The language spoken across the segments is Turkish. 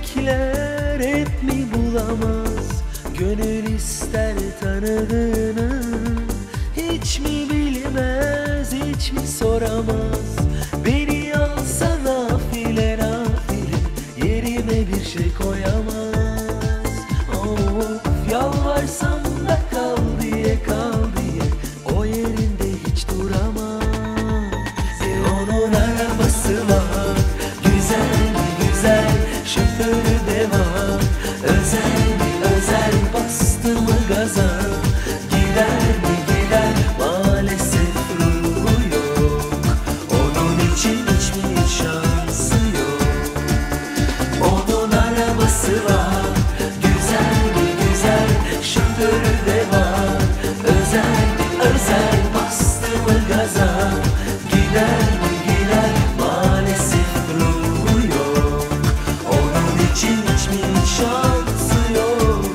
bekler hep mi bulamaz? Gönül ister tanıdığını, hiç mi bilmez, hiç mi soramaz? Beni alsa nafile nafile, yerime bir şey koyamaz. Of, yalvarsam da kal diye kal diye, o yerinde hiç duramaz. Onun arabası var, güzel güzel, şoförü de var. Özel özel, bastı mı gaza, gider mi gider, maalesef ruhu yok. Onun için hiçbir şansı yok. Onun arabası var, güzel mi güzel, şoförü de var. Özel özel, bastı mı gaza, gider mi gider, maalesef ruhu yok. Onun için hiçbir şansı yok.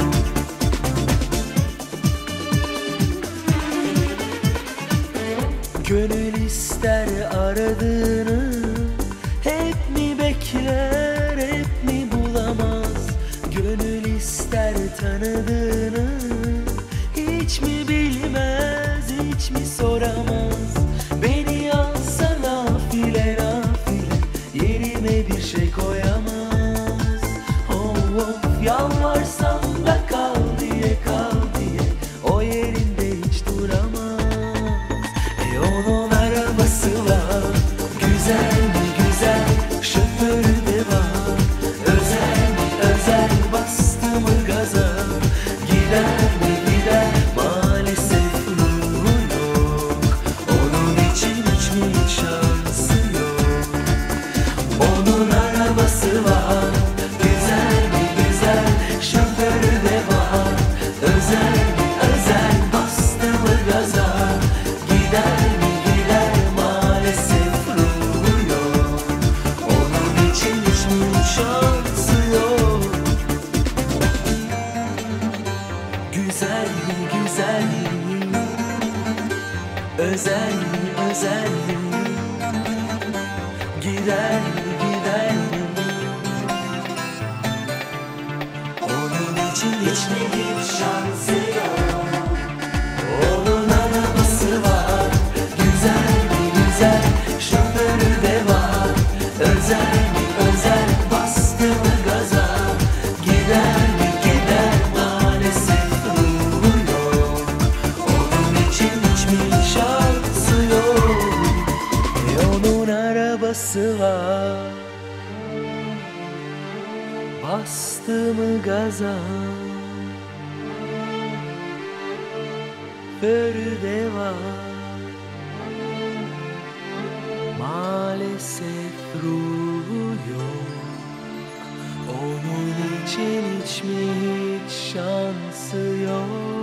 Gönül ister aradığını, hep mi bekler, hep mi bulamaz? Gönül ister tanıdığını, hiç mi bilmez, hiç mi soramaz? Beni alsa nafile nafile, yerime bir şey koyamaz. Of, yalvarsam da kal diye kal diye, o yerinde hiç duramaz. Onun arabası var, güzel mi güzel, şoförü de var. Özel mi özel, bastı mı gaza, gider mi gider, maalesef ruhu yok. Onun için hiçbir şansı yok. Onun arabası var, güzel mi güzel, şoförü de var. Özel mi özel, bastı mı gaza, gider mi gider, maalesef ruhu yok. Onun için hiçbir şansı yok. Güzel mi güzel mi, özel mi özel mi, gider mi gider mi, onun için hiçbir şansı yok. Onun arabası var, güzel mi güzel, şoförü de var. Özel mi özel, bastı mı gaza, gider mi gider, maalesef ruhu yok. Onun için hiçbir şansı yok. Onun arabası var, bastı mı gaza, şoförü de var. Maalesef ruhu yok. Onun için hiç mi hiç şansı yok.